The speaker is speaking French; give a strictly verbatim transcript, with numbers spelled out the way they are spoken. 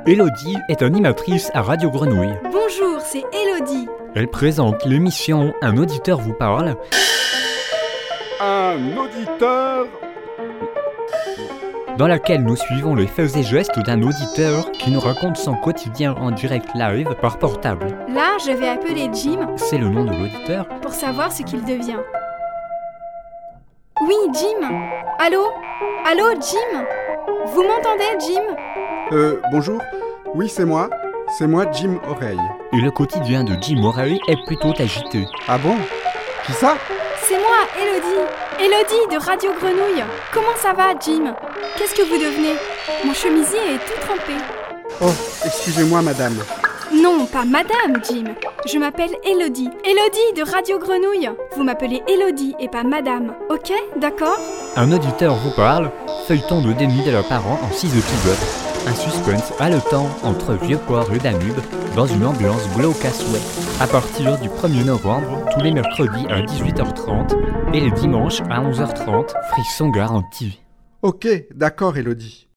Élodie est animatrice à Radio Grenouille. Bonjour, c'est Élodie. Elle présente l'émission Un auditeur vous parle. Un auditeur Dans laquelle nous suivons les faits et gestes d'un auditeur qui nous raconte son quotidien en direct live par portable. Là, je vais appeler Jim C'est le nom de l'auditeur. pour savoir ce qu'il devient. Oui, Jim. Allô Allô, Jim. Vous m'entendez, Jim? Euh, bonjour. Oui, c'est moi. C'est moi, Jim Oreille. Et le quotidien de Jim Oreille est plutôt agité. Ah bon? Qui ça? C'est moi, Élodie. Élodie de Radio Grenouille. Comment ça va, Jim? Qu'est-ce que vous devenez? Mon chemisier est tout trempé. Oh, excusez-moi, madame. Non, pas madame, Jim. Je m'appelle Élodie. Élodie de Radio Grenouille. Vous m'appelez Élodie et pas madame. Ok, d'accord? Un auditeur vous parle, feuilleton de déni de leurs parents en six épisodes. Un suspense haletant entre Vieux-Port et Danube dans une ambiance glauque à souhait. À partir du premier novembre, tous les mercredis à dix-huit heures trente et les dimanches à onze heures trente, frisson garanti. Ok, d'accord, Élodie.